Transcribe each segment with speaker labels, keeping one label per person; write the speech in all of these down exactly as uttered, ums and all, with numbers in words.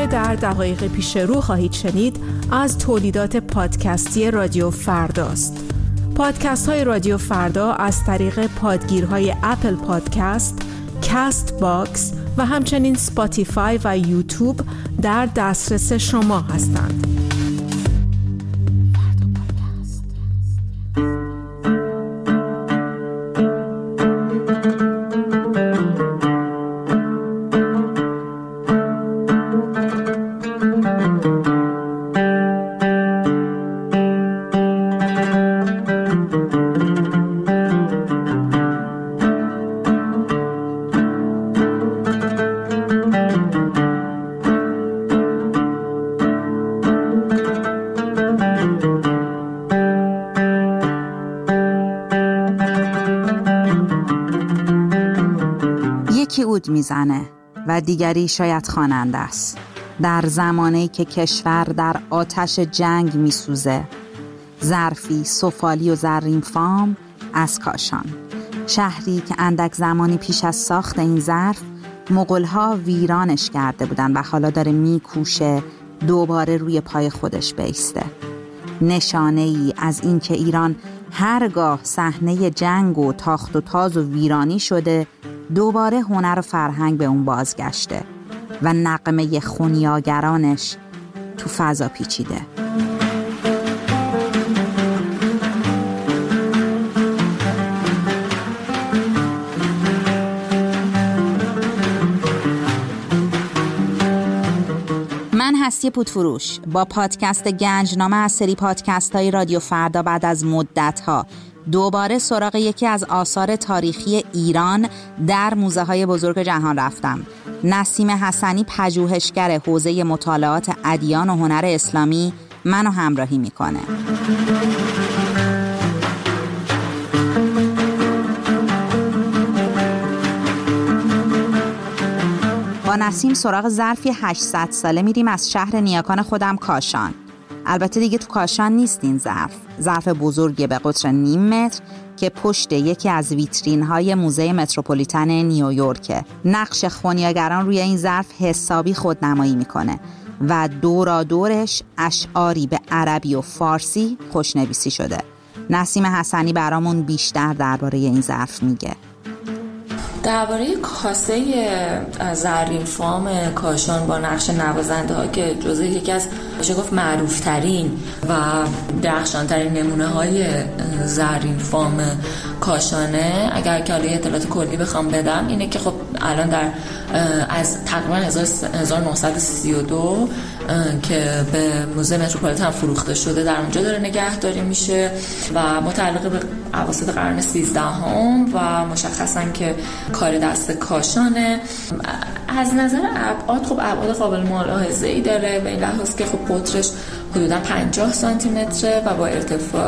Speaker 1: آنچه در دقایق پیش رو خواهید شنید از تولیدات پادکستی رادیو فرداست. پادکست های رادیو فردا از طریق پادگیرهای اپل پادکست، کست باکس و همچنین سپاتیفای و یوتیوب در دسترس شما هستند.
Speaker 2: یکی عود میزنه و دیگری شاید خواننده است. در زمانی که کشور در آتش جنگ میسوزه، ظرفی سفالی و زرین فام از کاشان، شهری که اندک زمانی پیش از ساخت این ظرف مغول‌ها ویرانش کرده بودن و حالا داره میکوشه دوباره روی پای خودش بایسته. نشانه ای از این که ایران هرگاه صحنه جنگ و تاخت و تاز و ویرانی شده، دوباره هنر و فرهنگ به اون بازگشته و نغمه خونیاگرانش تو فضا پیچیده. من هستی پودفروش با پادکست گنجنامه از سری پادکست های رادیو فردا بعد از مدت ها دوباره سراغ یکی از آثار تاریخی ایران در موزه های بزرگ جهان رفتم. نسیم حسنی، پژوهشگر حوزه مطالعات ادیان و هنر اسلامی، منو همراهی میکنه. با نسیم سراغ ظرفی هشتصد ساله میریم از شهر نیاکان خودم، کاشان. البته دیگه تو کاشان نیست این ظرف. ظرف بزرگی به قطر نیم متر که پشت یکی از ویترین های موزه متروپولیتن نیویورکه. نقش خونیاگران روی این ظرف حسابی خودنمایی میکنه و دورا دورش اشعاری به عربی و فارسی خوشنویسی شده. نسیم حسنی برامون بیشتر درباره این ظرف میگه.
Speaker 3: درباره کاسه زرین فام کاشان با نقش نوازنده ها که جزو یکی از بشه گفت معروف ترین و درخشان ترین نمونه های زرین فام کاشانه، اگر که حالا اطلاعات کلی بخوام بدم اینه که خب الان در از تقریبا هزار و نهصد و سی و دو که به موزه متروپولیتن فروخته شده در اونجا داره نگهداری میشه و متعلق به اواسط قرن سیزدهم و مشخصا که کار دست کاشانه. از نظر ابعاد خب ابعاد قابل ملاحظه‌ای داره به این لحاظ که خب قطرش حدودا پنجاه سانتی متره و با ارتفاع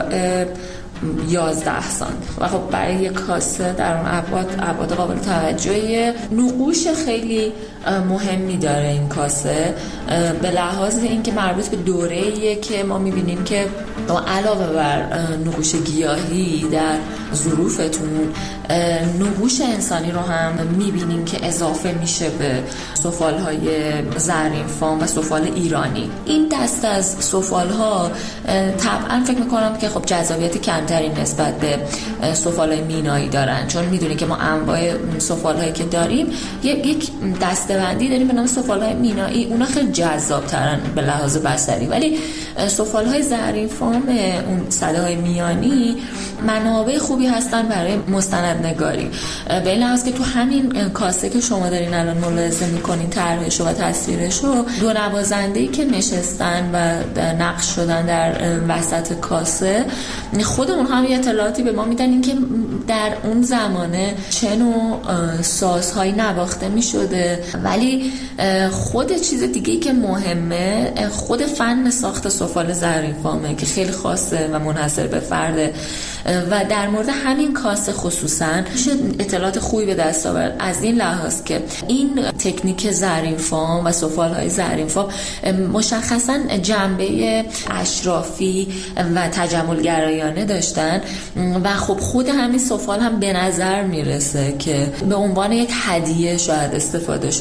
Speaker 3: یازده سانتی و خب برای یک کاسه در اون ابعاد ابعاد قابل توجهیه. نقوش خیلی مهمی داره این کاسه به لحاظ اینکه مربوط به دوره‌ایه که ما می‌بینیم که علاوه بر نقوش گیاهی در ظروفتون نقوش انسانی رو هم می‌بینیم که اضافه میشه به سفال‌های زرین فام و سفال ایرانی. این دست از سفال‌ها طبعاً فکر می‌کنم که خب جذابیت کمتری نسبت به سفال‌های مینایی دارن، چون می‌دونیم که ما انواع سفال‌هایی که داریم یک دسته‌بندی داریم به نام سفال‌های مینایی، اونا خیلی جذاب‌ترن به لحاظ بصری، ولی سفال‌های زرین فام اون سده‌های میانی منابع خوبی هستن برای مستندنگاری. به این لحاظ که تو همین کاسه که شما دارین الان ملاحظه می‌کنین طرحش و تصویرش رو، دو نوازنده‌ای که نشستن و نقش شدن در وسط کاسه خود اونها هم یه اطلاعاتی به ما میدن این که در اون زمانه چه نوع سازهایی نواخته میشده، ولی خود چیز دیگه‌ای که مهمه خود فن ساخت سفال زرین فامه که خیلی خاصه و منحصر به فرده و در مورد همین کاسه خصوصا میشه اطلاعات خوبی به دست آورد از این لحاظ که این تکنیک زرین فام و سفال‌های زرین فام مشخصا جنبه اشرافی و تجملگرایانه داشتن و خب خود همین سفال هم به نظر میرسه که به عنوان یک هدیه شاید استفاده شده.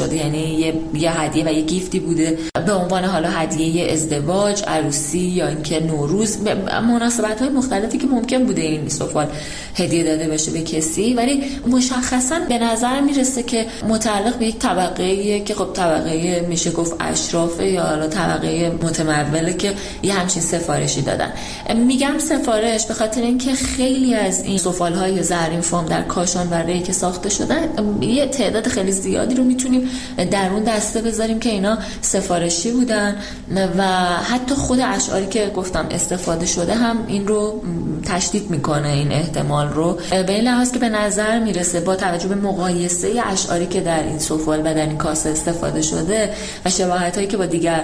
Speaker 3: شده، یعنی یه, یه هدیه و یه گیفتی بوده به عنوان حالا هدیه ازدواج، عروسی یا اینکه نوروز، مناسبت‌های مختلفی که ممکن بوده این سفال هدیه داده بشه به کسی، ولی مشخصاً به نظر میرسه که متعلق به یک طبقه‌ایه که خب طبقه میشه گفت اشراف یا حالا طبقه متموله که یه همچین سفارشی دادن. میگم سفارش به خاطر اینکه خیلی از این سفال‌های زرین فام در کاشان و ری که ساخته شدن یه تعداد خیلی زیادی رو میتونیم در اون دسته بذاریم که اینا سفارشی بودن و حتی خود اشعاری که گفتم استفاده شده هم این رو تشدید میکنه، این احتمال رو، به این لحاظ که به نظر میرسه با توجه به مقایسه اشعاری که در این سفال و در این کاسه استفاده شده و شباهتایی که با دیگر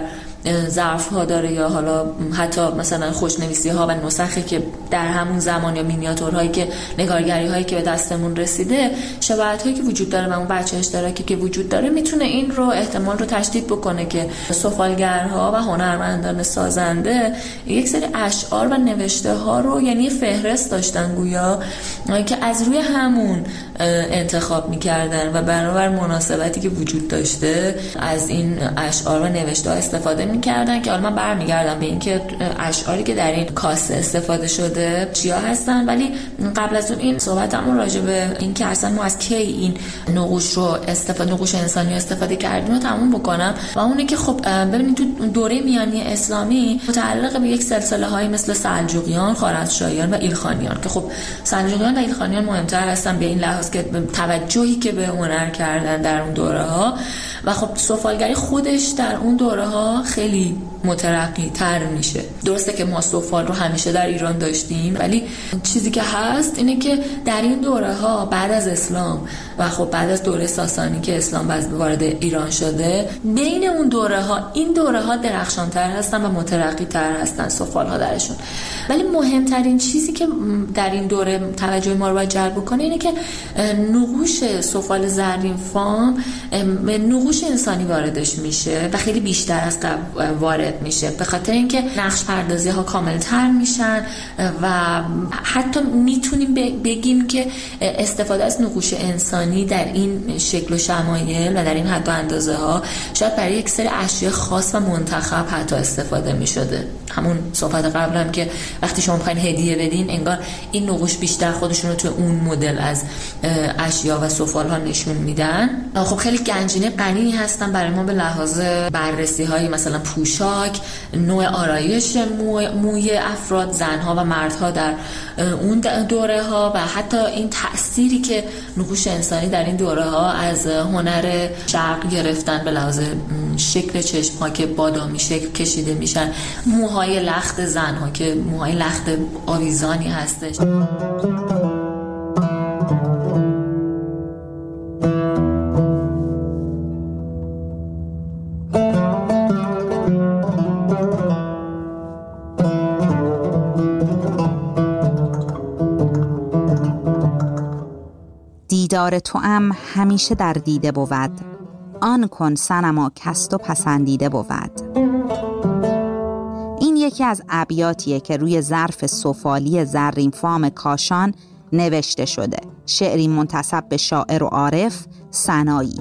Speaker 3: ظرف ها داره یا حالا حتی مثلا خوشنویسی ها و نسخی که در همون زمان یا مینیاتورهایی که نگارگری هایی که به دستمون رسیده، شباهت هایی که وجود داره و اون بچه اشتراکی که وجود داره میتونه این رو احتمال رو تشدید بکنه که سفالگرها و هنرمندان سازنده یک سری اشعار و نوشته ها رو، یعنی فهرست داشتن گویا که از روی همون انتخاب میکردن و بنابر مناسبتی که وجود داشته از این اشعار و نوشته ها استفاده میکردن. که حالا من برمیگردم به اینکه اشعاری که در این کاسه استفاده شده چیا هستن، ولی قبل از اون این صحبتمون راجع به این که اصلا ما از کی این نقوش رو استفاده نقوش انسانی رو استفاده کردیم رو تموم بکنم و اونه که خب ببینید تو دوره میانی اسلامی متعلق به یک سلسله های مثل سلجوقیان، خوارزمشاهیان و ایلخانیان که خب سلجوقیان و ایلخانیان مهمتر هستن به این لحاظ که توجهی که به هنر کردن در اون دوره ها و خب سفالگری خودش در اون دوره ها خیلی مترقی تر میشه. درسته که ما سفال رو همیشه در ایران داشتیم، ولی چیزی که هست اینه که در این دوره ها بعد از اسلام و خب بعد از دوره ساسانی که اسلام وارد ایران شده، بین اون دوره ها این دوره ها درخشان تر هستن و مترقی تر هستن سفال ها درشون. ولی مهمترین چیزی که در این دوره توجه ما رو باید جلب کنه اینه که نقوش سفال زرین فام نقوش انسانی واردش میشه و خیلی بیشتر از قبل وارد میشه، به خاطر اینکه نقش پردازی ها کامل تر میشن و حتی میتونیم بگیم که استفاده از نقوش انسانی در این شکل و شمایل و در این حد و اندازه ها شاید برای یک سری اشیاء خاص و منتخب حتی استفاده میشده. همون صحبت قبلم که وقتی شما میخواین هدیه بدین انگار این نقوش بیشتر خودشون رو تو اون مدل از اشیاء و سفال ها نشون میدن. خب خیلی گنجینه غنی هستن برای ما به لحاظ بررسی های مثلا پوشاک، نوع آرایش موی, موی افراد، زنها و مردها در اون دوره ها و حتی این تأثیری که نقوش انسانی در این دوره ها از هنر شرق گرفتن به لحاظ شکل چشم ها که بادامی شکل کشیده میشن، موهای لخت زنها که موهای لخت آویزانی هستش.
Speaker 2: دیدار توام همیشه در دیده بود، آن کن صنما کست و پسندیده بود. این یکی از ابیاتیه که روی ظرف سفالی زرین فام کاشان نوشته شده، شعری منتسب به شاعر و عارف سنایی.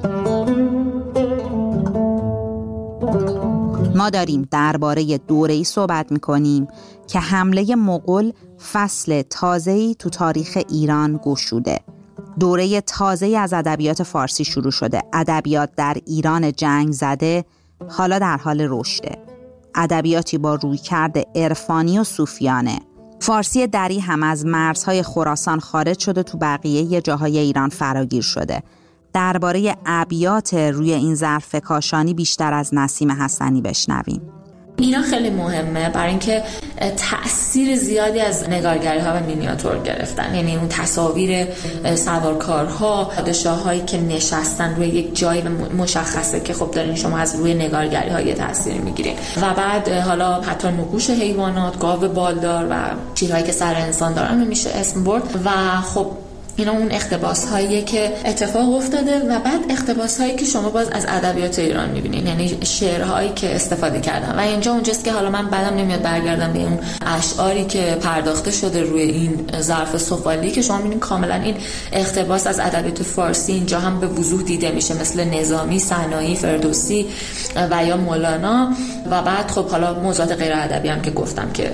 Speaker 2: ما داریم درباره دوره‌ای صحبت می‌کنیم که حمله مغول فصل تازه‌ای تو تاریخ ایران گشوده. دوره تازه‌ای از ادبیات فارسی شروع شده. ادبیات در ایران جنگ زده حالا در حال رشده. ادبیاتی با رویکرد عرفانی و صوفیانه. فارسی دری هم از مرزهای خراسان خارج شده تو بقیه جاهای ایران فراگیر شده. درباره ابیات روی این ظرف کاشانی بیشتر از نسیم حسنی بشنویم.
Speaker 3: اینا خیلی مهمه برای اینکه تأثیر زیادی از نگارگری ها و مینیاتور گرفتن، یعنی اون تصاویر سوارکارها، پادشاهایی که نشستن روی یک جای مشخصه که خب دارین شما از روی نگارگری ها یه تأثیر میگیرین و بعد حالا حتی نقوش حیوانات، گاو بالدار و چیزهایی که سر انسان دارن میشه اسم برد و خب اینا اون اقتباس هایی که اتفاق افتاده و بعد اقتباس هایی که شما باز از ادبیات ایران میبینین، یعنی شعرهایی که استفاده کردن. و اینجا اونجاست که حالا من بعدم نمیاد برگردم به اون اشعاری که پرداخته شده روی این ظرف سفالی که شما میبینین کاملا این اقتباس از ادبیات فارسی اینجا هم به وضوح دیده میشه، مثل نظامی، سنایی، فردوسی و یا مولانا. و بعد خب حالا موضوعات غیر ادبی هم که گفتم که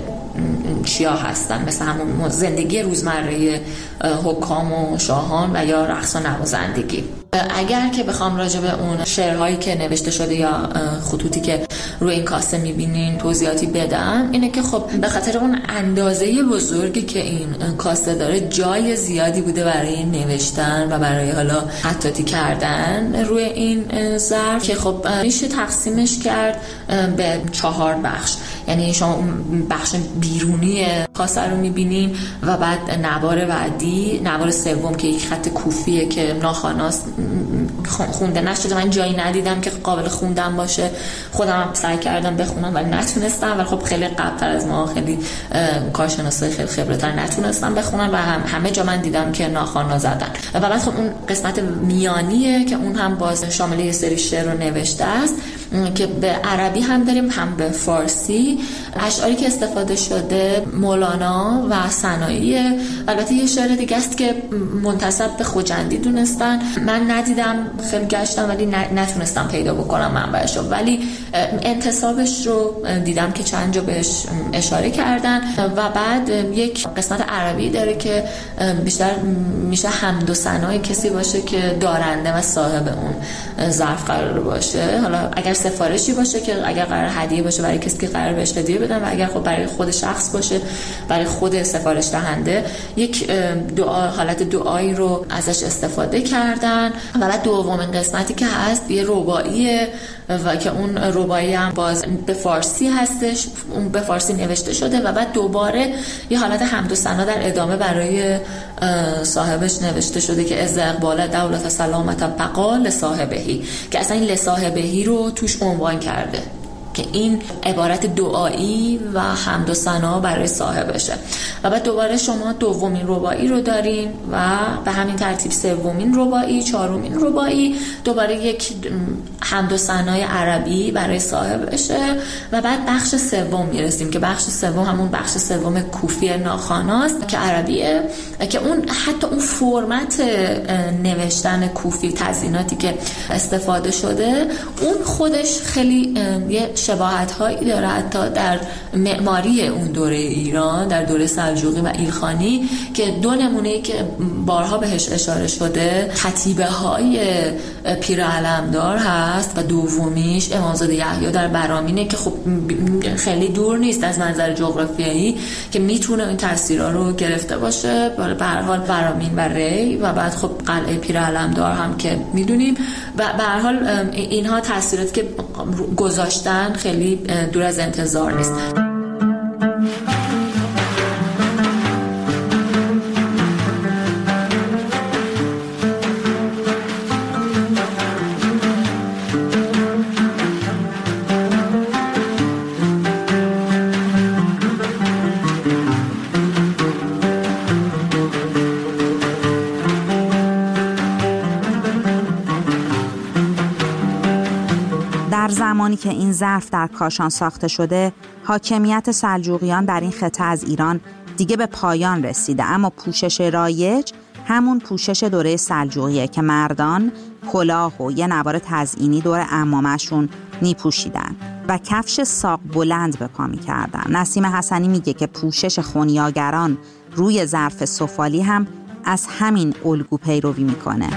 Speaker 3: چیا هستن، مثل همون زندگی روزمره حکام و شاهان و یا رقص و نوازندگی. اگر که بخوام راجع به اون شعرهایی که نوشته شده یا خطوطی که روی این کاسه میبینین توضیحاتی بدم، اینه که خب به خاطر اون اندازه بزرگی که این کاسه داره جای زیادی بوده برای نوشتن و برای حالا خطاطی کردن روی این ظرف که خب میشه تقسیمش کرد به چهار بخش. یعنی شما بخش بیرونی کاسه رو میبینین و بعد نوار بعدی، نوار سوم که یک خط کوفیه که ناخواناست، خونده نشده، من جایی ندیدم که قابل خوندن باشه، خودم هم سعی کردم بخونم ولی نتونستم. ولی خب خیلی قبل‌تر از ما خیلی کارشناسای خیلی خبره‌تر نتونستم بخونن و هم همه جا من دیدم که ناخوانا زدن. و بعد خب اون قسمت میانیه که اون هم باز شامل یه سری شعر رو نوشته است که به عربی هم داریم هم به فارسی. اشعاری که استفاده شده مولانا و سنایی. البته یه شعر دیگه است که منتسب به خوجندی دونستن، من ندیدم، خیلی گشتم ولی نتونستم پیدا بکنم منبعش رو، ولی انتسابش رو دیدم که چند جا بهش اشاره کردن. و بعد یک قسمت عربی داره که بیشتر میشه حمد و ثنای کسی باشه که دارنده و صاحب اون ظرف قرار باشه. حالا اگر سفارشی باشه که اگر قرار هدیه باشه برای کسی که قرار بهش هدیه بدن، و اگر خب برای خود شخص باشه برای خود سفارش دهنده، یک دعا، حالت دعایی رو ازش استفاده کردن. و بعد دومین قسمتی که هست یه رباعیه و که اون رباعی هم باز به فارسی هستش، اون به فارسی نوشته شده و بعد دوباره یه حالت حمد و ثنا در ادامه برای صاحبش نوشته شده که از اقبال دولت سلامت بقا لصاحبهی، که اصلا این لصاحبهی رو توش عنوان کرده که این عبارت دعایی و حمد و ثنا برای صاحبشه. و بعد دوباره شما دومین رباعی رو دارین و به همین ترتیب سومین رباعی، چهارمین رباعی، دوباره یک حمد و ثنای عربی برای صاحبشه. و بعد بخش سوم میرسیم که بخش سوم همون بخش سوم کوفی ناخواناست که عربیه، که اون حتی اون فرمت نوشتن کوفی، تزییناتی که استفاده شده، اون خودش خیلی یه شباهت هایی داره حتی در معماری اون دوره ایران، در دوره سلجوقی و ایلخانی، که دو نمونه‌ای که بارها بهش اشاره شده کتیبه های پیر علمدار هست و دومیش امامزاده یحیی در برامینه که خب خیلی دور نیست از منظر جغرافیایی که میتونه این تاثیرها رو گرفته باشه. به هر حال برامین و ری و بعد خب قلعه پیر علمدار هم که میدونیم. و به هر حال اینها تاثیراتی که گذاشتن خیلی دور از انتظار نیست.
Speaker 2: در زمانی که این ظرف در کاشان ساخته شده، حاکمیت سلجوقیان در این خطه از ایران دیگه به پایان رسیده، اما پوشش رایج همون پوشش دوره سلجوقیه که مردان کلاه و یه نوار تزئینی دور عمامشون میپوشیدن و کفش ساق بلند به پا میکردن. نسیم حسنی میگه که پوشش خونیاگران روی ظرف سفالی هم از همین الگو پیروی میکنه.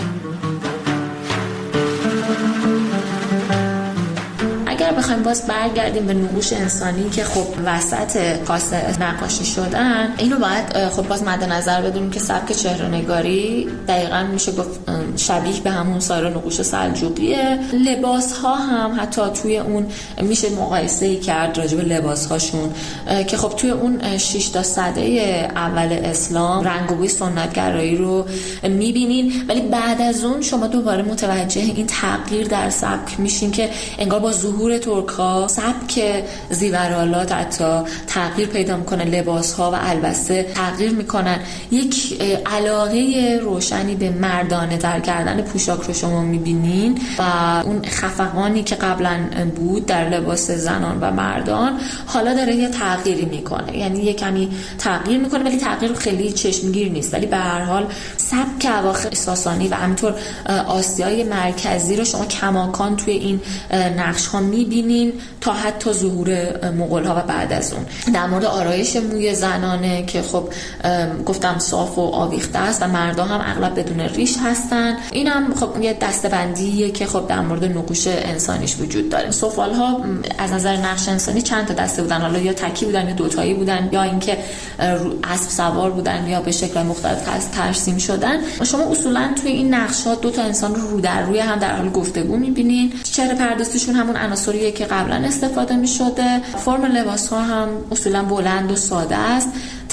Speaker 3: اگر بخوایم باز برگردیم به نقوش انسانی که خب وسط کاسه نقاشی شدن، اینو باید خب باز مد نظر بدونیم که سبک چهره‌نگاری دقیقاً میشه گفت شبیه به همون سایر نقوش سلجوقیه. لباس ها هم حتی توی اون میشه مقایسه‌ای کرد راجع به لباس هاشون که خب توی اون شش تا سده اول اسلام رنگ و بوی سنت‌گرایی رو میبینین، ولی بعد از اون شما دوباره متوجه این تغییر در سبک میشین که انگار با ظهور ترک‌ها سبک زیورالات حتی تغییر پیدا میکنه، لباس‌ها و البسه تغییر میکنن. یک علاقه روشنی به مردانه تر کردن پوشاک رو شما میبینین و اون خفقانی که قبلا بود در لباس زنان و مردان حالا داره یه تغییری میکنه، یعنی یه کمی تغییر میکنه ولی تغییر خیلی چشمگیر نیست. ولی به هر حال سبک اواخر ساسانی و همینطور آسیای مرکزی رو شما کماکان توی این نقش ها میبینین تا حتی ظهور مغول ها و بعد از اون. در مورد آرایش موی زنانه که خب گفتم صاف و آویخته است و مردا هم اغلب بدون ریش هستن. این هم خب یه دسته‌بندیه که خب در مورد نقوش انسانیش وجود داره. سفال ها از نظر نقش انسانی چند تا دسته بودن، حالا یا تکی بودن یا دوتایی بودن یا اینکه اسب سوار بودن یا به شکل مختلف ترسیم شدن. شما اصولا توی این نقشات دو تا انسان رو رو در روی هم در حال گفتگو می‌بینین. چهره پردازیشون همون عناصریه که قبلا استفاده می‌شده. فرم لباس‌ها هم اصولا بلند و ساده است.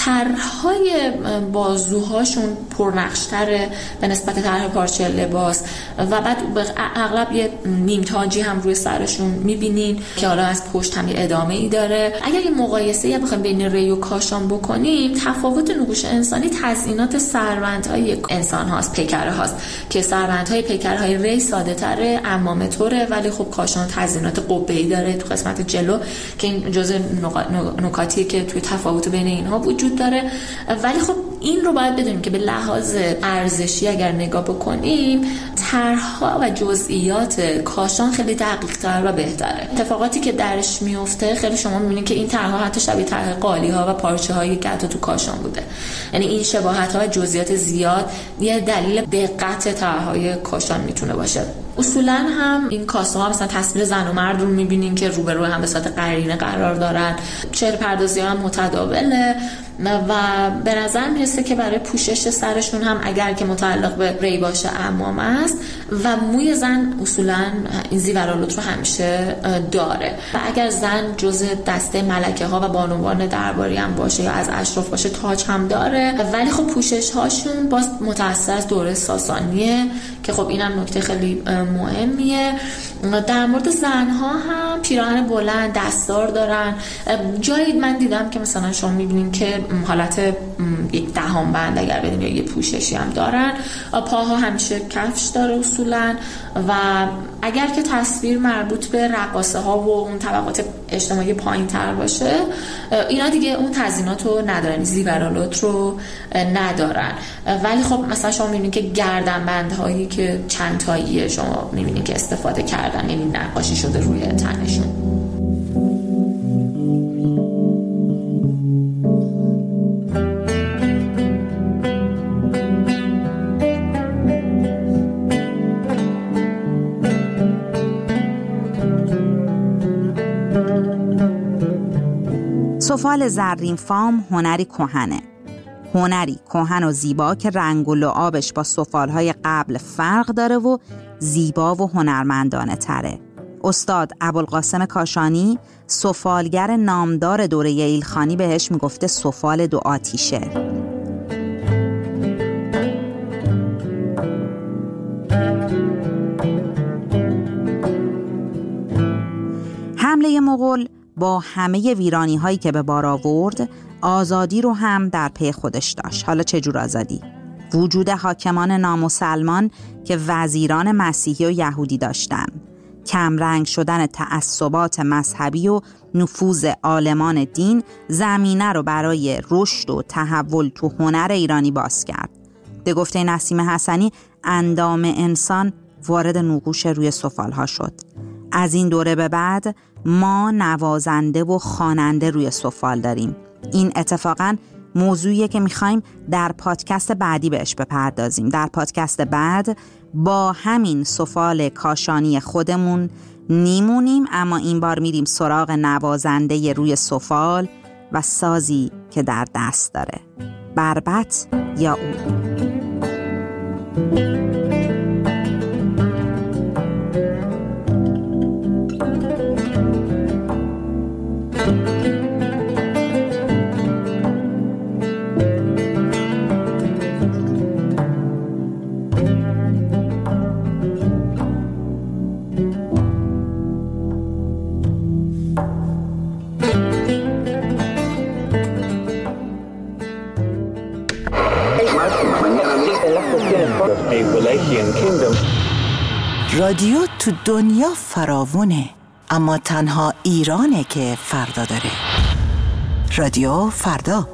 Speaker 3: طرح‌های بازوهاشون پرنقش‌تره به نسبت طرح پارچه لباس و بعد اغلب یه نیم تاجی هم روی سرشون می‌بینین که حالا از پشت هم یه ادامه‌ای داره. اگر یه مقایسه‌ای بخوایم بین ری و کاشان بکنیم، تفاوت نقوش انسانی تزیینات سروندهای انسان هاست، پیکره هاست که سروندهای پیکره های ری ساده تره، عمامه طوره، ولی خب کاشان تزیینات قبه‌ای داره تو قسمت جلو که این جزء نکاتیه که توی تفاوت بین اینها وجود داره. ولی خب این رو باید بدونیم که به لحاظ ارزشی اگر نگاه بکنیم، طرح‌ها و جزئیات کاشان خیلی دقیق‌تر و بهتره. اتفاقاتی که درش میفته خیلی شما می‌بینید که این طرح‌ها حتی شبیه طرح قالی‌ها و پارچه‌هایی که حتی تو کاشان بوده. یعنی این شباهت‌ها و جزئیات زیاد یه دلیل دقت طرح‌های کاشان میتونه باشه. اصولاً هم این کاسه ها مثلا تصویر زن و مرد رو می‌بینین که روبرو هم به صورت قرینه قرار دارن. چهره پردازی هم متداوله و به نظر میرسه که برای پوشش سرشون هم اگر که متعلق به ری باشه عمامه است و موی زن اصولاً این زیورالات رو همیشه داره و اگر زن جزء دسته ملکه ها و بانوان درباری هم باشه یا از اشراف باشه تاج هم داره. ولی خب پوشش هاشون باز متأثر از دوره ساسانیه که خب اینم نکته خیلی مهمیه. در مورد زنها هم پیراهن بلند دستار دارن. جایی من دیدم که مثلا شما میبینین که حالت یک دهان بند اگر بدین یا یه پوششی هم دارن. پاها همیشه کفش داره اصولا و اگر که تصویر مربوط به رقاصه ها و اون طبقات اجتماعی پایین تر باشه، اینا دیگه اون تزیینات رو ندارن، زیورالات رو ندارن. ولی خب مثلا شما میبینید که گردنبند هایی که چند تاییه شما میبینید که استفاده کردن، یعنی نقاشی شده روی تنشون.
Speaker 2: سفال زرین فام هنری کهنه. هنری کهن و زیبا که رنگ و لعابش با سفالهای قبل فرق داره و زیبا و هنرمندانه تره. استاد ابوالقاسم کاشانی، سفالگر نامدار دوره ایلخانی، بهش میگفته سفال دو آتیشه. حمله مغول با همه ویرانی هایی که به بار آورد، آزادی رو هم در پی خودش داشت. حالا چجور آزادی؟ وجود حاکمان نامسلمان که وزیران مسیحی و یهودی داشتن، کمرنگ شدن تعصبات مذهبی و نفوذ عالمان دین زمینه رو برای رشد و تحول تو هنر ایرانی باز کرد. به گفته نسیم حسنی، اندام انسان وارد نقوش روی سفالها شد. از این دوره به بعد ما نوازنده و خواننده روی سفال داریم. این اتفاقاً موضوعیه که میخوایم در پادکست بعدی بهش بپردازیم. در پادکست بعد با همین سفال کاشانی خودمون نیمونیم، اما این بار میریم سراغ نوازنده روی سفال و سازی که در دست داره، بربط یا او.
Speaker 4: رادیو تو دنیا فراوونه، اما تنها ایرانه که فردا داره. رادیو فردا.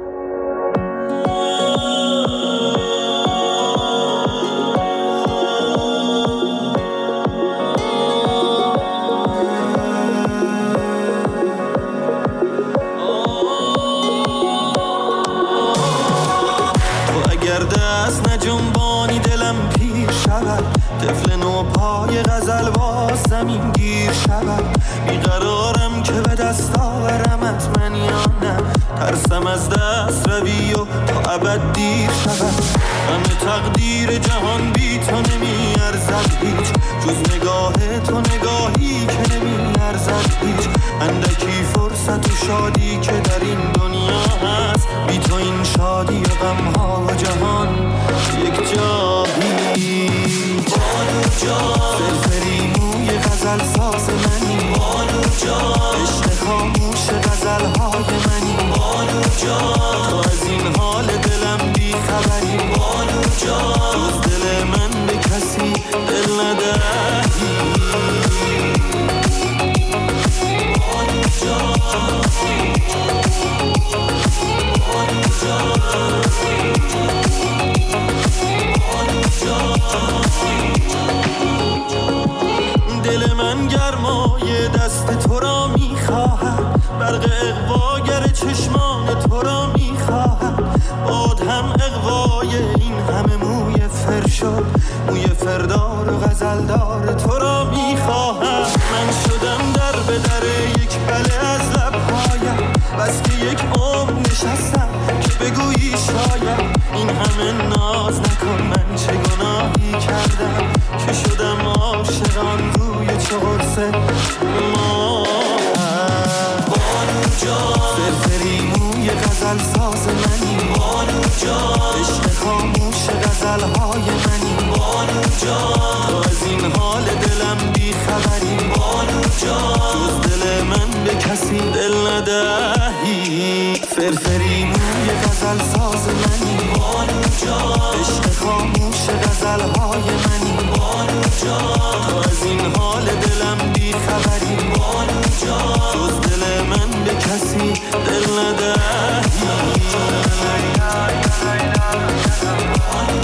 Speaker 5: طفل نو پای غزل با زمین گیر شود، بیقرارم که به دست آورمت من یا نه، ترسم از دست روی و تا ابد دیر شود. همه تقدیر جهان بی تو نمی ارزد هیچ، جز نگاه تو نگاهی که نمی ارزد هیچ. اندکی فرصت و شادی که در این دنیا هست، بی تو این شادی و غم ها و جهان یک جایی. بانو جان فرفری موی غزل ساز منی، بانو جان عشق خاموش غزل های منی، بانو جان تو از این حال دلم بی خبری، بانو جان جز دل من به کسی دل ندهی. بانو جان بانو جان دل من گرمای دست تو را میخواهد، برق اغواگر چشمان تو را میخواهد، باد هم اغوای این همه موی فر شد، موی فردار و غزلدار تو را میخواهد. من شدم در به در یک بله از لبهایم، بس که یک عمر نشستم که بگویی شاید این همه ناز نکن، من چه گناهی کردم که شدم عاشقان روی چه قرصه ما. بانو جان فرفری موی غزل ساز منی، بانو جان عشق خاموش غزل های منی، بانو جان تو از این حال دلم بی خبری، بانو جان جز دل من به کسی دل ندهی. فرفری موی غزل ساز منی، بانو جان عشق خاموش غزل های منی، بانو جان تو از این حال دلم بی خبری، بانو جان جز دل من به کسی دل ندهی. بانو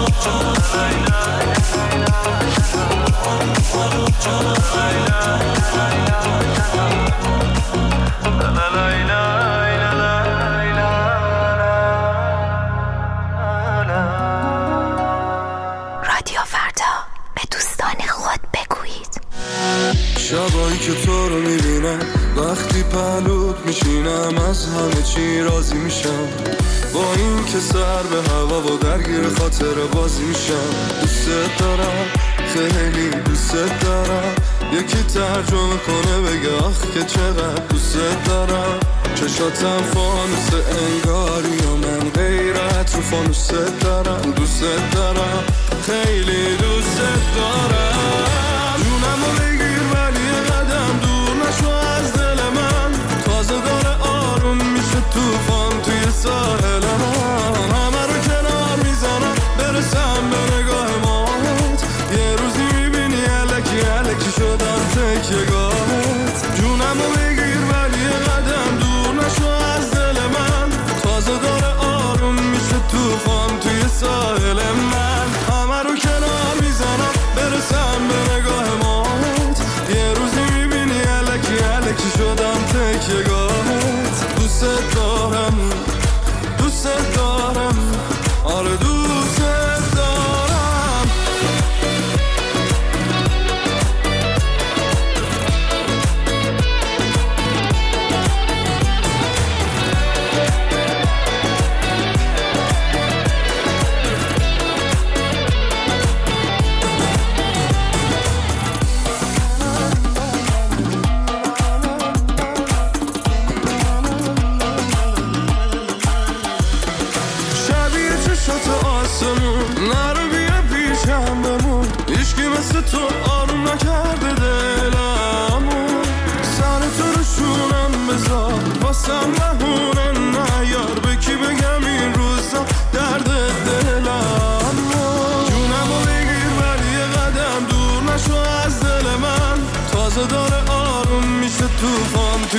Speaker 4: رادیو فردا، به دوستان خود بگویید.
Speaker 5: شبایی که تو رو میبینم، وقتی پهلوت میشینم، از همه چی راضی میشم، با این که سر به هوا و درگیر خاطر بازی میشم. دوست دارم خیلی دوست دارم، یکی ترجمه کنه بگه آخ که چقدر دوست دارم. چشاتم فانوس انگاری و من غیرت رو فانوس دارم، دوست دارم خیلی دوست دارم. جونمو بگیر ولی قدم دور نشو از دل من، تازه داره آروم میشه توفان توی ساحل من. همه رو کنار میزنم برسم به نگاه مات، یه روزی میبینی الکی الکی شدم تکیه‌گاهت. جونمو بگیر ولی قدم دور نشو از دل من، تازه داره آروم میشه توفان توی ساحل من. همه رو کنار میزنم برسم به نگاه مات، یه روزی میبینی الکی الکی شدم تکیه‌گاهت. دوست دارم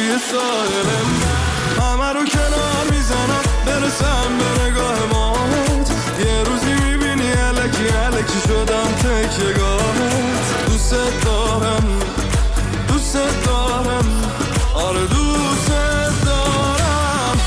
Speaker 5: روی ساحل همه رو کنار میزنم برسم به نگاه ماهت یه روزی میبینی الکی الکی شدم تکیه‌گاهت دوست دارم دوست دارم آره دوست دارم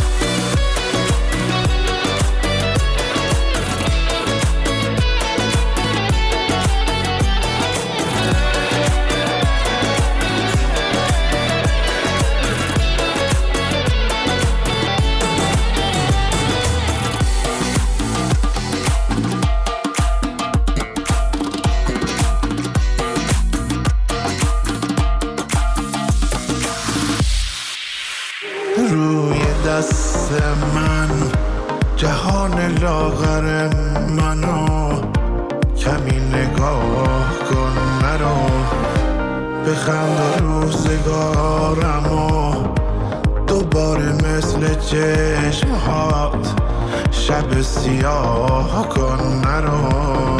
Speaker 5: روی دست من جهان لاغر منو کمی نگاه کن مرا بخند روزگارمو دوباره مثل چشمهات شب سیاه کن مرا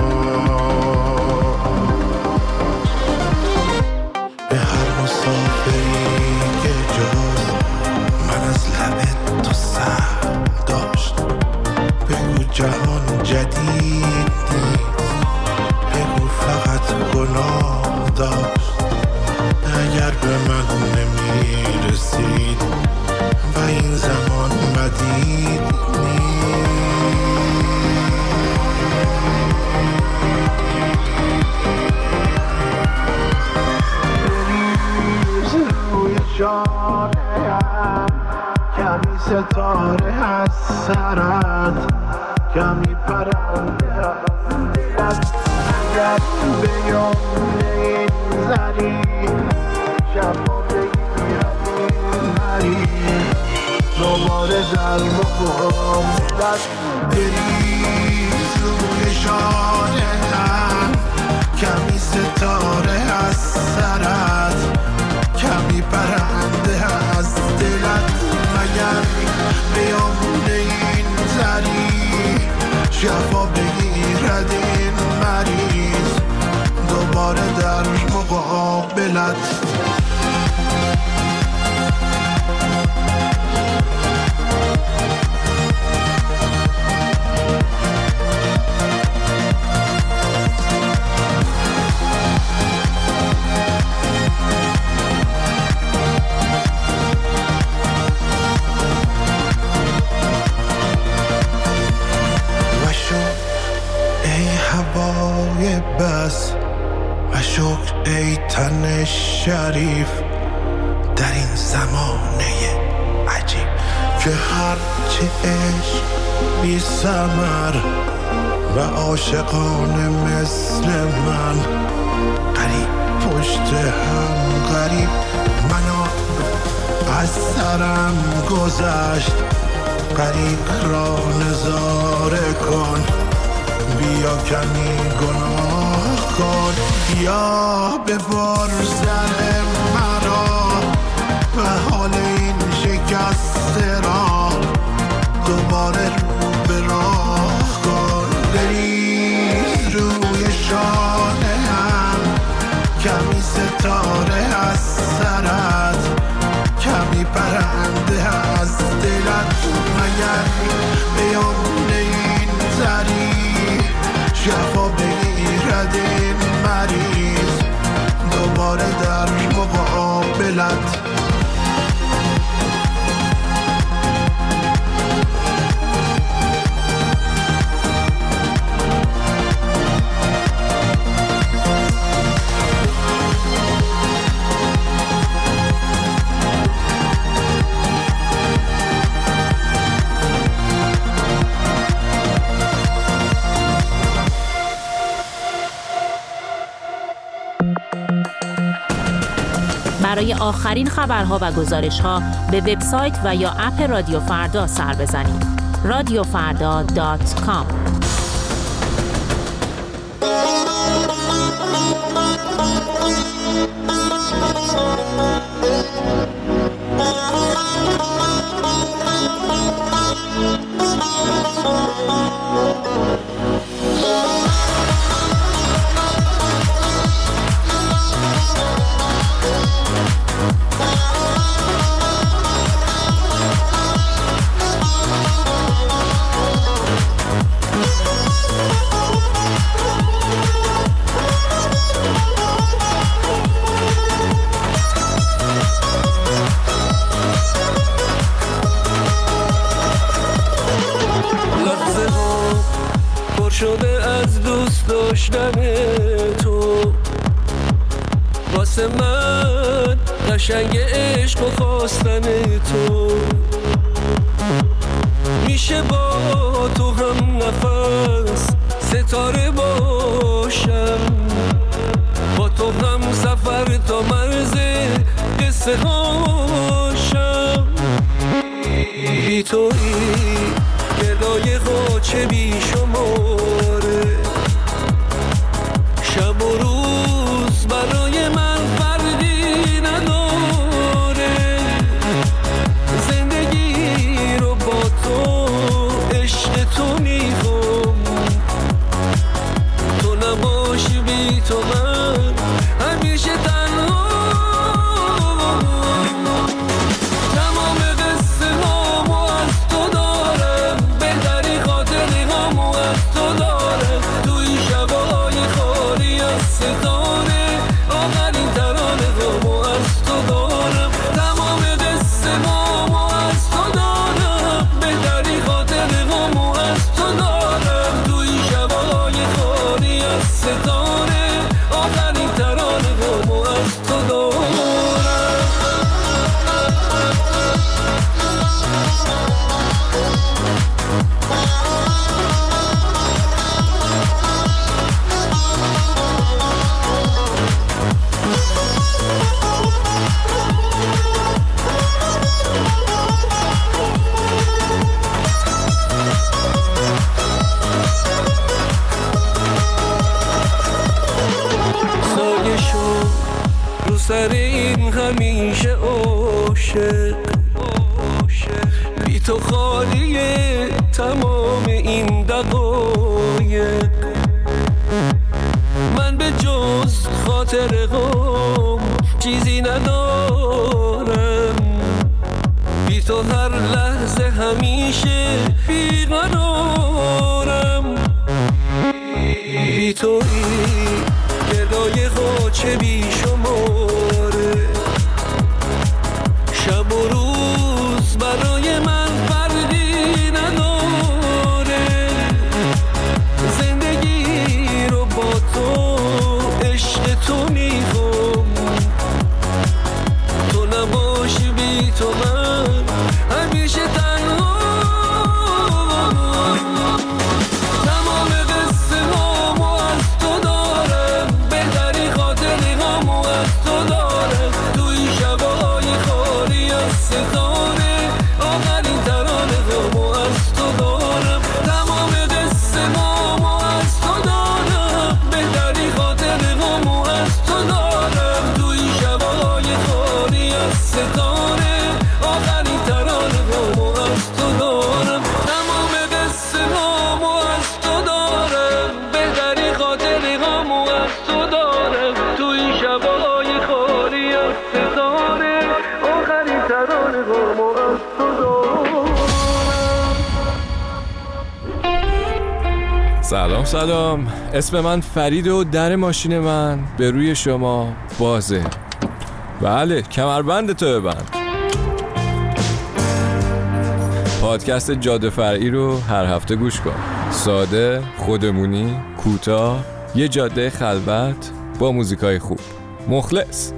Speaker 5: به هر مسافری که جز من از لبت تو سهم داشت بگو جهان جدید نیست بگو فقط گناه داشت اگر به من نمیرسید و این زمان مدید نیست بریز روی جانم کمی ستاره از سرت کمی پرنده از دلت اگر به یمن این زری شبا بگیرم این مری دوباره در مقابلت بریز روی جانم کمی ستاره از سرت کمی پرنده از دلت مگر بیامونه این زری شفا بگیرد این مریض دوباره در مقابلت بس و شکر ای تن شریف در این زمانه عجیب که هرچه عشق بی ثمر و عاشقانه مثل من قریب پشت هم غریب منو از سرم گذشت غریق را نظاره کن بیا کمی گناه کن بیا ببر سر مرا و حال این شکسته را دوباره رو به راه کن بریز روی شانه‌ام کمی ستاره از سرت کمی پرنده از دلت مگر بیامونه این زری شفا بگیرد این مریض دوباره در مقابلت
Speaker 6: برای آخرین خبرها و گزارش‌ها به وبسایت و یا اپ رادیو فردا سر بزنید. رادیو فردا دات کام
Speaker 7: شده از دوست داشتن تو. واسه من قشنگ عشق و خواستن تو. میشه با تو هم نفس ستاره باشم، با تو هم سفر تا مرز قصه هاشم. بی تویی گدای غاچه بی شماره، شب و روز برای من فرقی نداره. زندگی رو با تو عشق تو میخوام، تو نباشی بی تو من همیشه تنها. تمام قصه هامو از تو دارم، بهتری خاطری هامو از تو دارم. توی شبای خالی از ستاره، آخرین ترانه هامو از تو دارم. تمام قصه هامو از تو دارم، بهتری خاطری هامو از تو دارم. توی شبای خالی از ستاره، آخرین ترانه هامو از تو دارم. سایه شو رو سر این همیشه عاشق، بی تو خالیه تمام این دقایق. من به جز خاطر غم چیزی ندارم، بی تو هر لحظه همیشه بیقرارم. بی تویی گدای غاچه بی شماره، شب و روز برای من فرقی نداره. زندگی رو با تو عشق تو میخوام، تو نباشی بی تو من همیشه تنها. تمام قصه هامو از تو دارم، بهتری خاطری هامو از تو دارم. توی شبای خالی از ستاره، آخرین ترانه هامو از تو دارم. تمام قصه هامو از تو دارم، بهتری خاطری هامو از تو دارم. توی شبای خالی از ستاره، آخرین ترانه هامو از تو دارم. تمام قصه هامو از تو دارم، بهتری خاطری هامو از تو دارم. توی شبای خالی از ستاره، آخرین ترانه هامو از تو دارم.
Speaker 8: سلام سلام، اسم من فرید و در ماشین من به روی شما بازه. بله، کمربند تو ببند. پادکست جاده فرعی رو هر هفته گوش کن. ساده، خودمونی، کوتاه، یه جاده خلوت با موزیکای خوب. مخلص.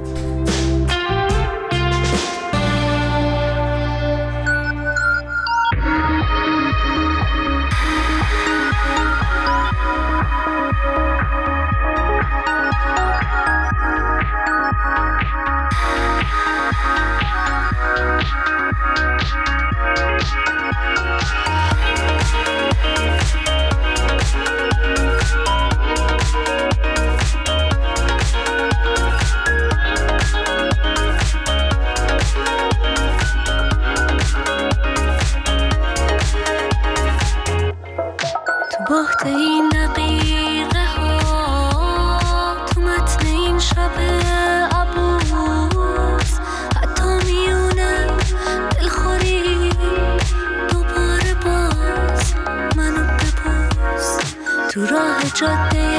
Speaker 9: بحت این دقیقه ها، تو متن این شب عبوس، حتی میونه دلخوری دوباره باز منو ببوس. تو راه جاده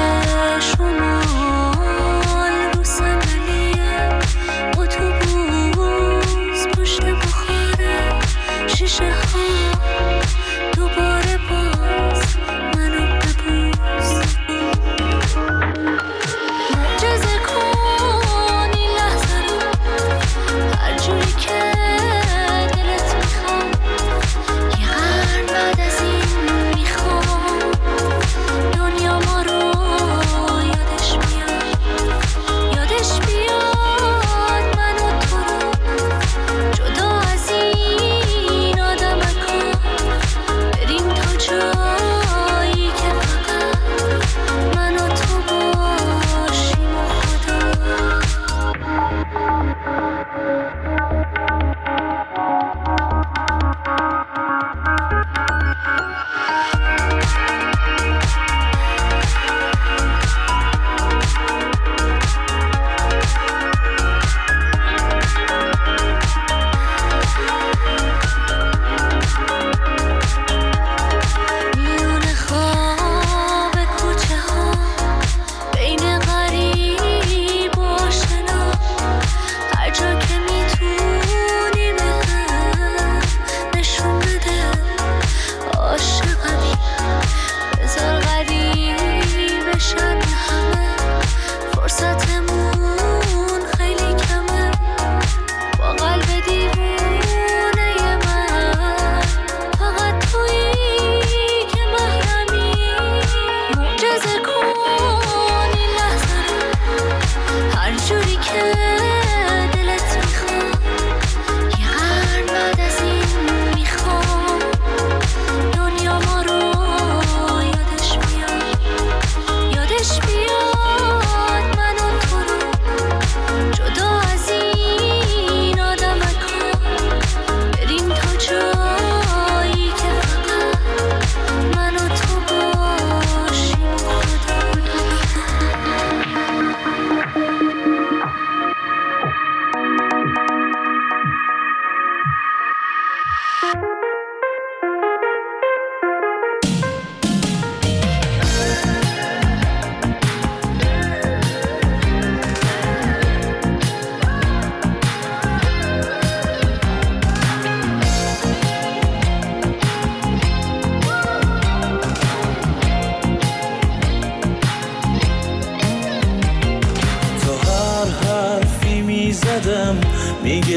Speaker 9: شمال رو صندلی اتوبوس، پشت بخاره شیشه ها دوباره باز منو ببوس.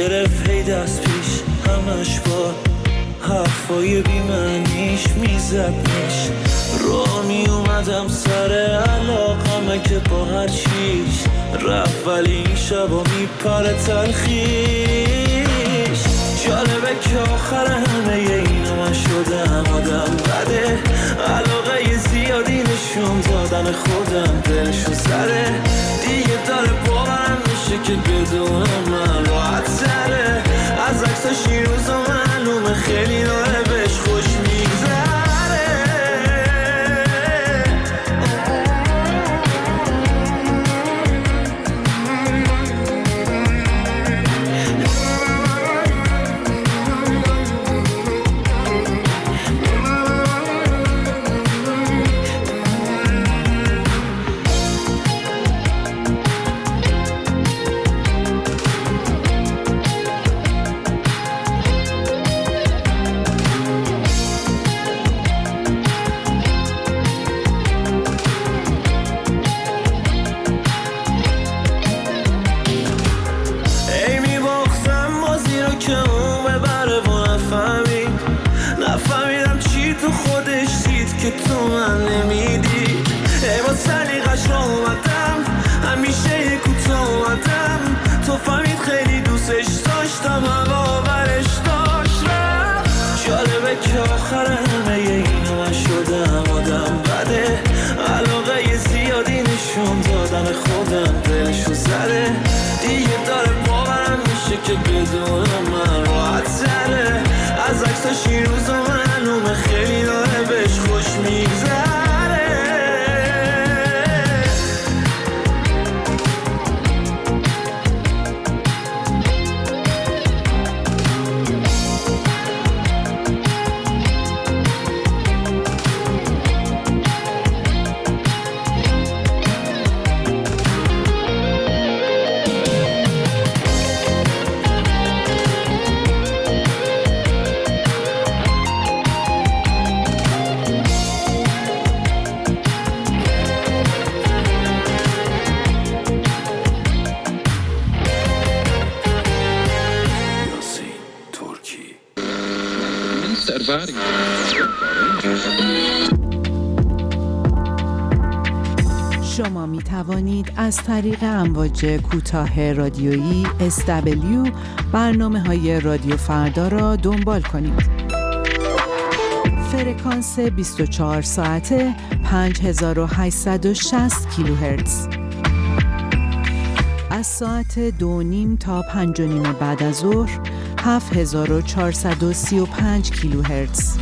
Speaker 5: گرفت هی دست پیش همش با حرفای بیمعنیش میزدنش. را می اومدم سر علاقمه که با هر چیش رفت، ولی این شبا میپره تلخیش. جالبه که آخر همه اینا من شدم آدم بده، علاقه زیادی نشون دادن خودم دلشو زده. دیگه داره باورم میشه که بدون من راحت تره. از عکساش این روزا معلومه خیلی داره بهش خوش میگذره. که تو من نمیدی ای با سلیقش را اومدم، همیشه کوتاه اومدم. تو فهمید خیلی دوستش داشتم، هوا برش داشت رفت. جالبه که آخر همه اینا من شدم آدم بده، علاقه زیادی نشون دادن خودم دلشو زده. دیگه داره باورم میشه که بدون من راحت تره. از عکساش این روزا معلومه خیلی داره بهش خوش میگذره.
Speaker 1: شما می توانید از طریق امواج کوتاه رادیویی اس دبلیو برنامه های رادیو فردا را دنبال کنید. فرکانس بیست و چهار ساعته پنج هزار و هشتصد و شصت کیلوهرتز. از ساعت دو نیم تا پنج و نیم بعد از ظهر هفت هزار و چهارصد و سی و پنج کیلوهرتز.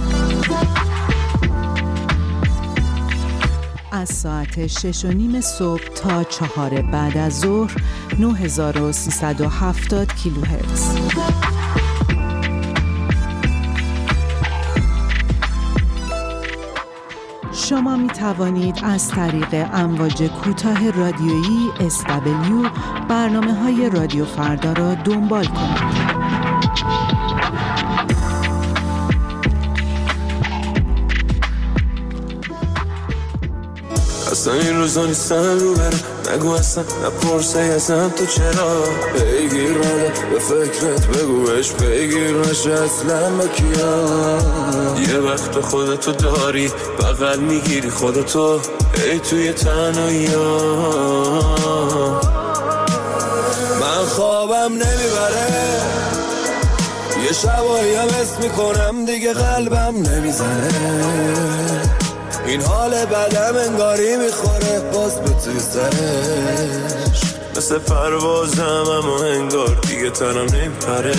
Speaker 1: از ساعت شش و نیم صبح تا چهار بعد از ظهر نه هزار و سیصد و هفتاد کیلوهرتز. شما می توانید از طریق امواج کوتاه رادیویی اس دبلیو برنامه های رادیو فردا را دنبال کنید.
Speaker 5: اصلا این روزا نیستن رو برم، نگو اصلا نپرسه ازم تو چرا. بگیر منو به فکرت بگو بهش بگیر نشه اصلا با کیا. یه وقت خودتو داری بغل میگیری خودتو ای توی تنهایی ها. من خوابم نمیبره، یه شبایی هم حس میکنم دیگه قلبم نمیزنه. این حال بدم انگاری میخوره باز به توی سرش، مثل پروازم اما انگار دیگه تنم نمیپره.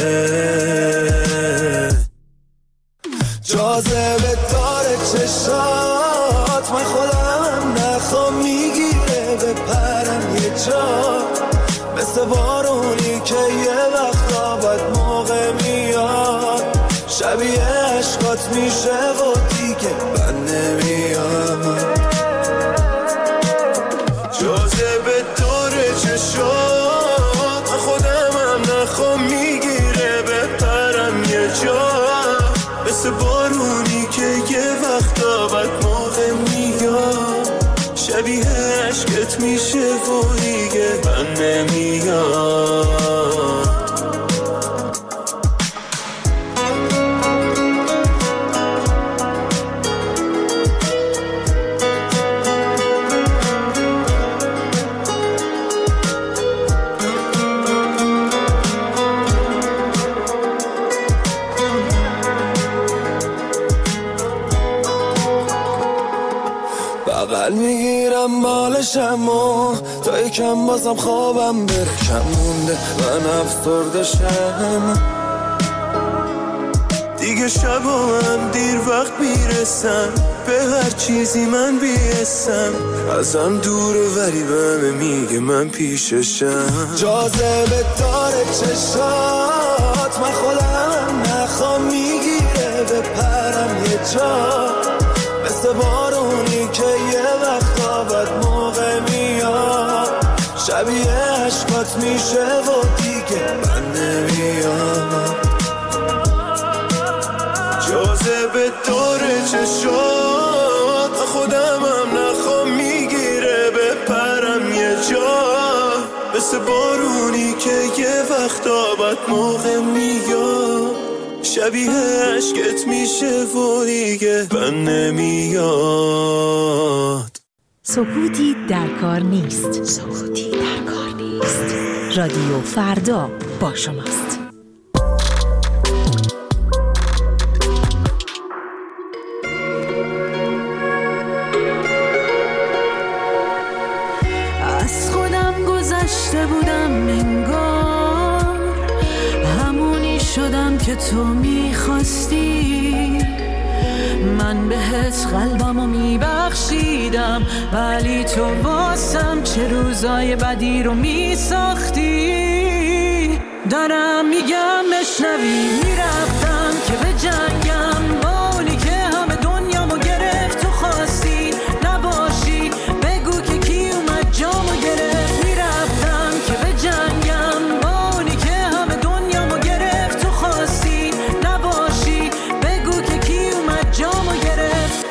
Speaker 5: جاذبه داره چشات، من خودم نخوام میگیره به پرم یه جا. مثل بارونی که یه وقتا باید موقع میاد، شبیه عشقات میشه و دیگه من نمیام. جاذبه داره چشات، من خودم هم نخوام میگیره به پرم یه جا. مثل بارونی که یه وقتا باید موقع میاد، شبیه عشقت میشه و دیگه من نمیام. بغل میگیرم مالشم و تا یکم بازم خوابم بره کم مونده من افسرده شم دیگه شبا من دیر وقت میرسم به هر چیزی من بیستم ازم دوره ولی بهمه میگه من پیششم جاذبه داره چشات من خودم نخوام میگیره به پرم یه جا مثل بارونی که یه وقتا بد موقع میاد شبیه عشقات میشه و دیگه من نمیاد جاذبه داره چشات خودم هم نخوام میگیره به پرم یه جا مثل بارونی که یه وقتا بد موقع میاد شبیه عشقت میشه و دیگه من نمیاد
Speaker 6: سکوتی در کار نیست. سکوتی در کار نیست. رادیو فردا با شماست.
Speaker 9: از خودم گذشته بودم انگار همونی شدم که تو میخواستی من بهت قلبمو میبخشیدم ولی تو واسم چه روزای بدی رو میساختی دارم میگم بشنوی میرفتم که به جنگم با اونی که همه دنیامو گرفت تو خواستی نباشی بگو که کی اومد جامو گرفت میرفتم که به جنگم با اونی که همه دنیامو گرفت تو خواستی نباشی بگو که کی اومد جامو گرفت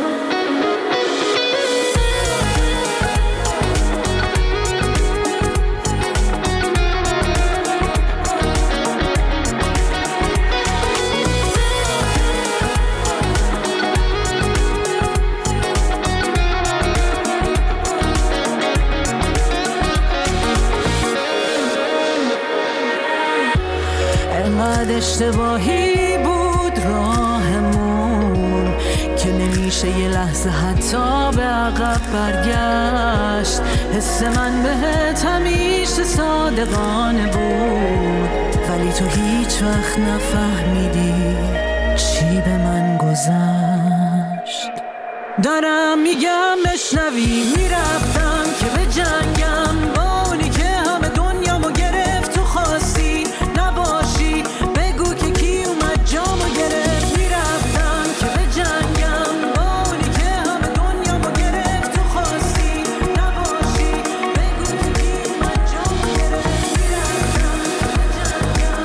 Speaker 9: انقدر اشتباهی بود راهمون که نمیشه یه لحظه حتی به عقب برگشت حس من بهت همیشه صادقانه بود ولی تو هیچ وقت نفهمیدی چی به من گذشت دارم میگم بشنوی میرفتم که به جنگم با اونی که همه دنیامو گرفت تو خواستی نباشی بگو که کی اومد جامو گرفت میرفتم که به جنگم با اونی که همه دنیامو گرفت تو خواستی نباشی بگو که کی اومد جامو گرفت میرفتم که به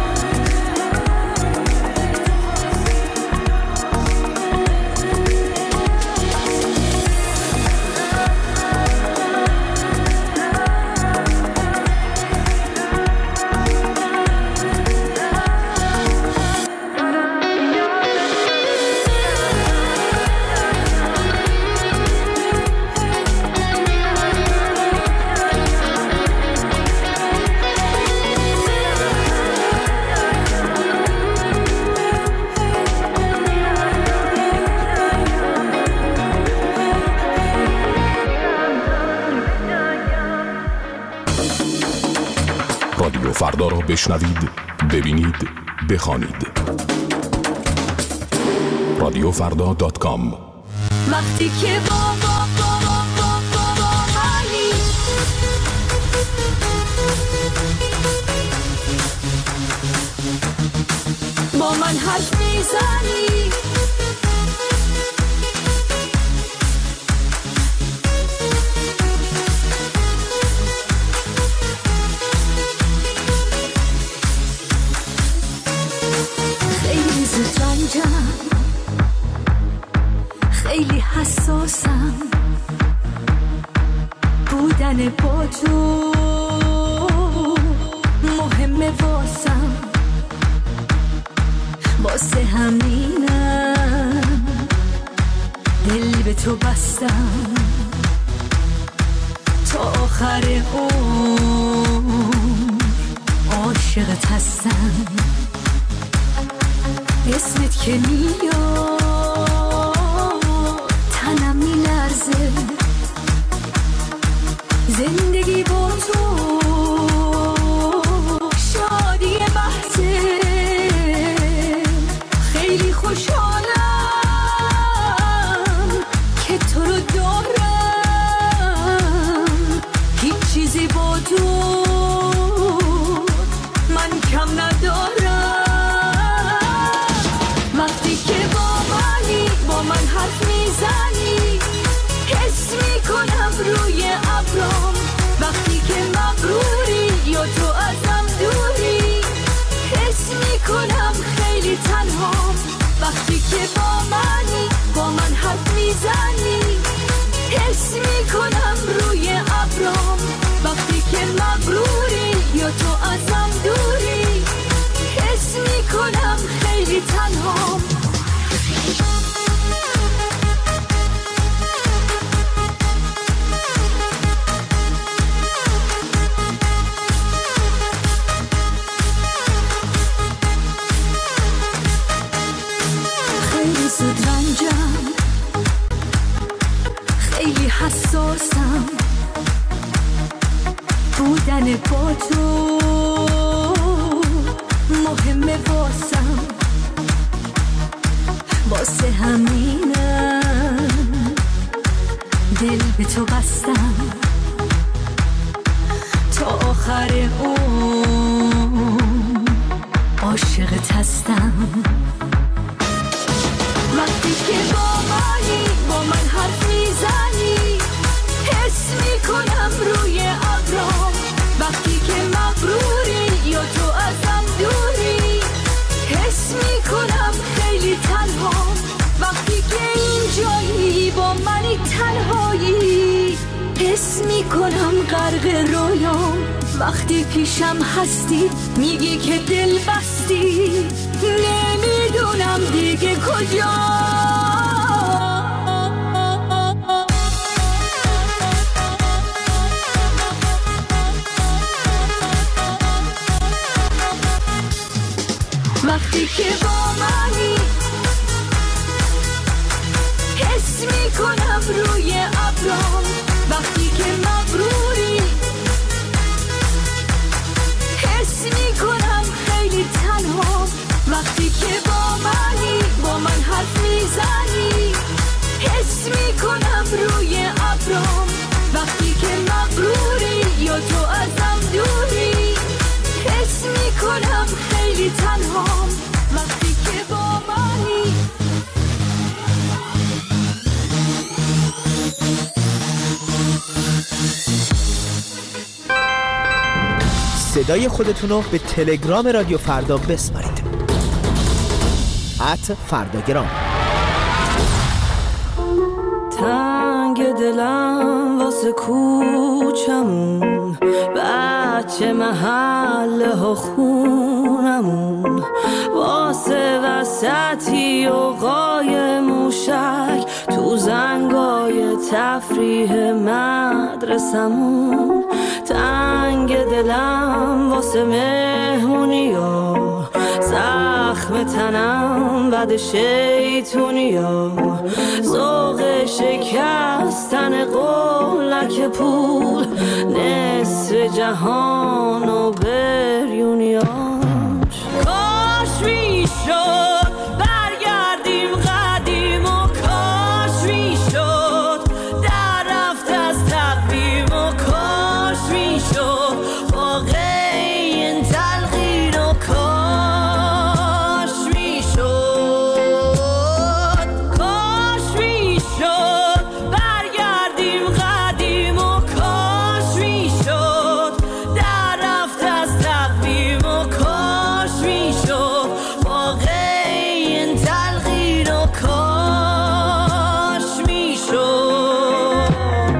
Speaker 10: رادیو فردا را بشنوید، ببینید، بخوانید. رادیو فردا دات کام.
Speaker 9: وقتی که با با با با با با با منی با من حرف میزنی خیلی زود رنجم خیلی حساسم بودن با تو مهمه واسم واسه همینم دل به تو بستم تا آخر عمر عاشقت هستم اسمت که میاد تنم میلرزه
Speaker 11: با منی، با من حرف میزنی، حس میکنم روی ابرام وقتی که مغروری یا تو ازم دوری، حس میکنم خیلی تنهام. خیلی زود رنجم، خیلی حساسم، بودن با تو مهمه واسم، واسه همینم دل به تو بستم، تا آخر اون عاشقت هستم. وقتی که با منی، با من حرف میزنی، حس میکنم روی ابرام وقتی که مغروری یا تو ازم دوری، حس میکنم خیلی تنهام. وقتی که اینجایی با منی تنهایی، حس میکنم غرق رویام. وقتی پیشم هستی میگی که دل بستی، نمیدونم دیگه کجا. وقتی که با منی، حس میکنم روی ابرام وقتی که مغروری، حس میکنم خیلی تنهام. وقتی که با منی، با من حرف میزنی، حس میکنم روی ابرام وقتی که مغروری یا تو ازم دوری، حس میکنم خیلی تنهام. وقتی که با منی.
Speaker 12: صدای خودتون رو به تلگرام رادیو فردا بسپارید. ات فرداگرام.
Speaker 9: تنگ دلم واسه کوچمون، بچه محله ها خونمون، واسه وسطی و قای موشک تو زنگای تفریح مدرسمون. تنگ دلم واسه مهمونی ها، زخم تنم بد شیطونی ها، ذوق شکستن قولک پول، نصف جهان و بریونیاش. کاش میشد برگردیم قدیم و کاش میشد در رفت از تقویم و کاش میشد واقعی این تلقین و کاش میشد، کاش میشد برگردیم قدیم و کاش میشد در رفت از تقویم و کاش میشد واقعی این تلقین و کاش میشد.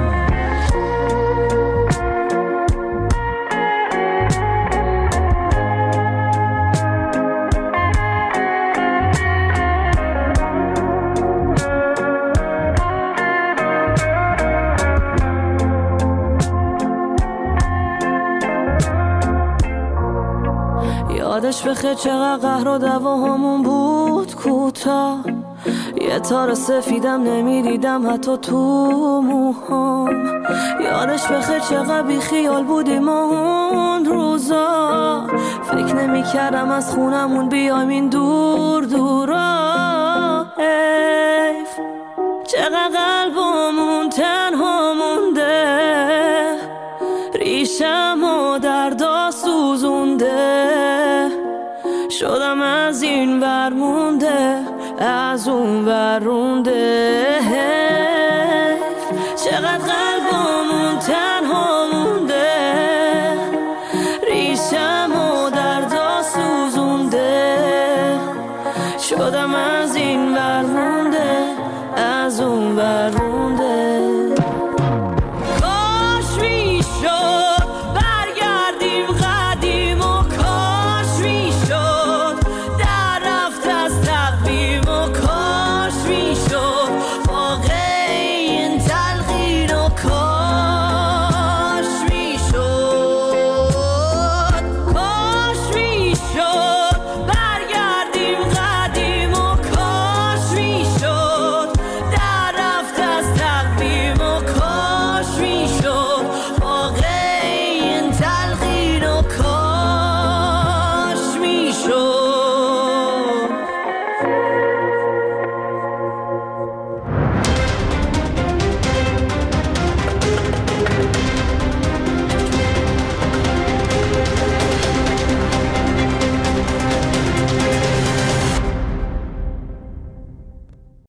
Speaker 9: یادش بخیر چقدر قهر و دعواهامون بود کوتاه، یه تار سفیدم نمیدیدم حتی تو موهام. یادش بخیر چقدر بی خیال بودیم اون روزا، فکر نمی کردم از خونمون بیایم این دور دورا. حیف چقدر قلبمون تنها مونده، ریشم و دردا سوزونده، شدم از این ور مونده از اون ور رونده.